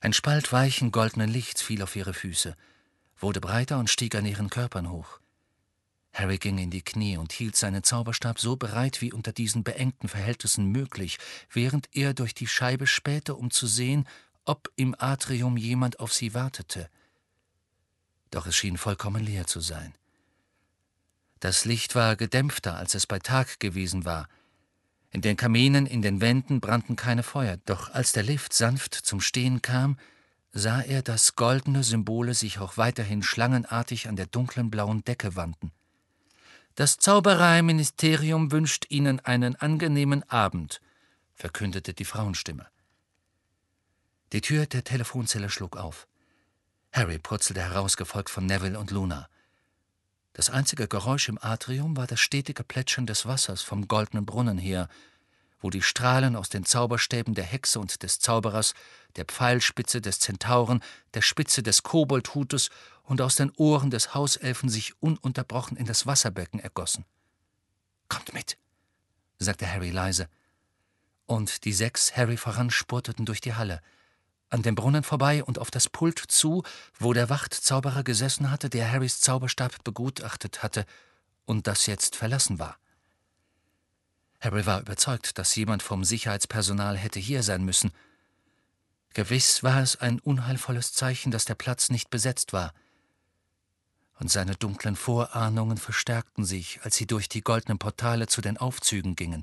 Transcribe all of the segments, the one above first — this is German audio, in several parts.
Ein Spalt weichen, goldenen Lichts fiel auf ihre Füße, wurde breiter und stieg an ihren Körpern hoch. Harry ging in die Knie und hielt seinen Zauberstab so bereit wie unter diesen beengten Verhältnissen möglich, während er durch die Scheibe spähte, um zu sehen, ob im Atrium jemand auf sie wartete. Doch es schien vollkommen leer zu sein. Das Licht war gedämpfter, als es bei Tag gewesen war. In den Kaminen, in den Wänden brannten keine Feuer, doch als der Lift sanft zum Stehen kam, sah er, dass goldene Symbole sich auch weiterhin schlangenartig an der dunklen blauen Decke wandten. »Das Zaubereiministerium wünscht Ihnen einen angenehmen Abend«, verkündete die Frauenstimme. Die Tür der Telefonzelle schlug auf. Harry purzelte heraus, gefolgt von Neville und Luna. Das einzige Geräusch im Atrium war das stetige Plätschern des Wassers vom goldenen Brunnen her, wo die Strahlen aus den Zauberstäben der Hexe und des Zauberers, der Pfeilspitze des Zentauren, der Spitze des Koboldhutes und aus den Ohren des Hauselfen sich ununterbrochen in das Wasserbecken ergossen. »Kommt mit«, sagte Harry leise. Und die 6 Harry voran spurteten durch die Halle, an dem Brunnen vorbei und auf das Pult zu, wo der Wachtzauberer gesessen hatte, der Harrys Zauberstab begutachtet hatte und das jetzt verlassen war. Harry war überzeugt, dass jemand vom Sicherheitspersonal hätte hier sein müssen. Gewiss war es ein unheilvolles Zeichen, dass der Platz nicht besetzt war. Und seine dunklen Vorahnungen verstärkten sich, als sie durch die goldenen Portale zu den Aufzügen gingen.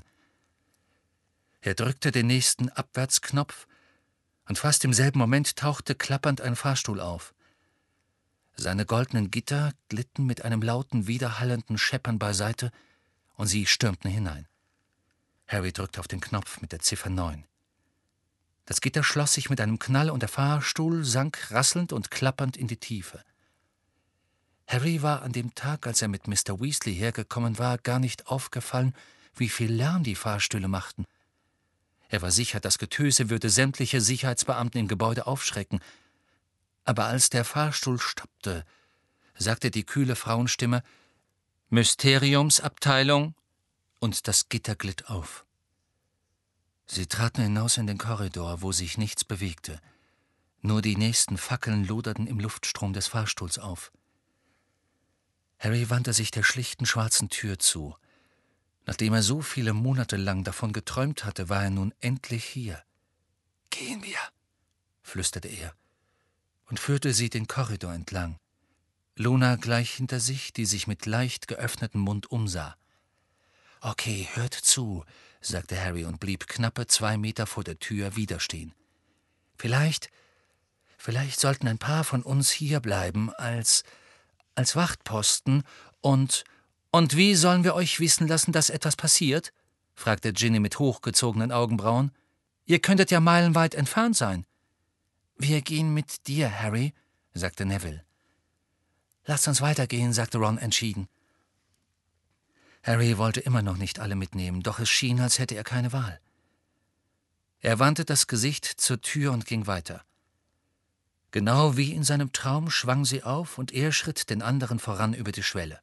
Er drückte den nächsten Abwärtsknopf, und fast im selben Moment tauchte klappernd ein Fahrstuhl auf. Seine goldenen Gitter glitten mit einem lauten, widerhallenden Scheppern beiseite, und sie stürmten hinein. Harry drückte auf den Knopf mit der Ziffer 9. Das Gitter schloss sich mit einem Knall und der Fahrstuhl sank rasselnd und klappernd in die Tiefe. Harry war an dem Tag, als er mit Mr. Weasley hergekommen war, gar nicht aufgefallen, wie viel Lärm die Fahrstühle machten. Er war sicher, das Getöse würde sämtliche Sicherheitsbeamten im Gebäude aufschrecken. Aber als der Fahrstuhl stoppte, sagte die kühle Frauenstimme »Mysteriumsabteilung«, und das Gitter glitt auf. Sie traten hinaus in den Korridor, wo sich nichts bewegte. Nur die nächsten Fackeln loderten im Luftstrom des Fahrstuhls auf. Harry wandte sich der schlichten schwarzen Tür zu. Nachdem er so viele Monate lang davon geträumt hatte, war er nun endlich hier. »Gehen wir«, flüsterte er und führte sie den Korridor entlang. Luna gleich hinter sich, die sich mit leicht geöffnetem Mund umsah. »Okay, hört zu«, sagte Harry und blieb knappe 2 Meter vor der Tür wieder stehen. Vielleicht sollten ein paar von uns hier bleiben als Wachtposten und wie sollen wir euch wissen lassen, dass etwas passiert?« fragte Ginny mit hochgezogenen Augenbrauen. »Ihr könntet ja meilenweit entfernt sein.« »Wir gehen mit dir, Harry«, sagte Neville. »Lasst uns weitergehen«, sagte Ron entschieden. Harry wollte immer noch nicht alle mitnehmen, doch es schien, als hätte er keine Wahl. Er wandte das Gesicht zur Tür und ging weiter. Genau wie in seinem Traum schwang sie auf und er schritt den anderen voran über die Schwelle.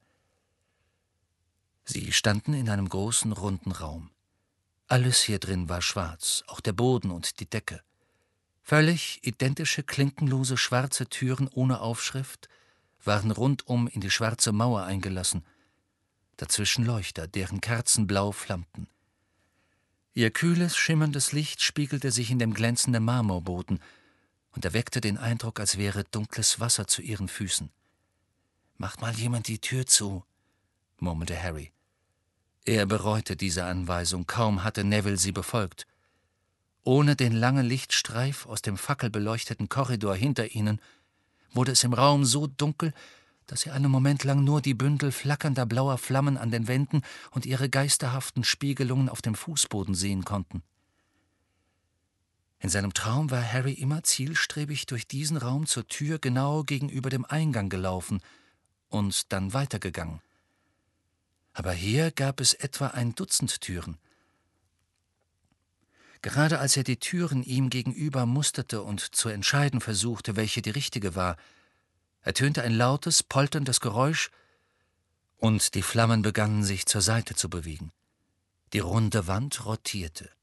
Sie standen in einem großen, runden Raum. Alles hier drin war schwarz, auch der Boden und die Decke. Völlig identische, klinkenlose, schwarze Türen ohne Aufschrift waren rundum in die schwarze Mauer eingelassen. Dazwischen Leuchter, deren Kerzen blau flammten. Ihr kühles, schimmerndes Licht spiegelte sich in dem glänzenden Marmorboden und erweckte den Eindruck, als wäre dunkles Wasser zu ihren Füßen. »Macht mal jemand die Tür zu«, murmelte Harry. Er bereute diese Anweisung, kaum hatte Neville sie befolgt. Ohne den langen Lichtstreif aus dem fackelbeleuchteten Korridor hinter ihnen wurde es im Raum so dunkel, dass sie einen Moment lang nur die Bündel flackernder blauer Flammen an den Wänden und ihre geisterhaften Spiegelungen auf dem Fußboden sehen konnten. In seinem Traum war Harry immer zielstrebig durch diesen Raum zur Tür genau gegenüber dem Eingang gelaufen und dann weitergegangen. Aber hier gab es etwa 1 Dutzend Türen. Gerade als er die Türen ihm gegenüber musterte und zu entscheiden versuchte, welche die richtige war, ertönte ein lautes, polterndes Geräusch, und die Flammen begannen sich zur Seite zu bewegen. Die runde Wand rotierte.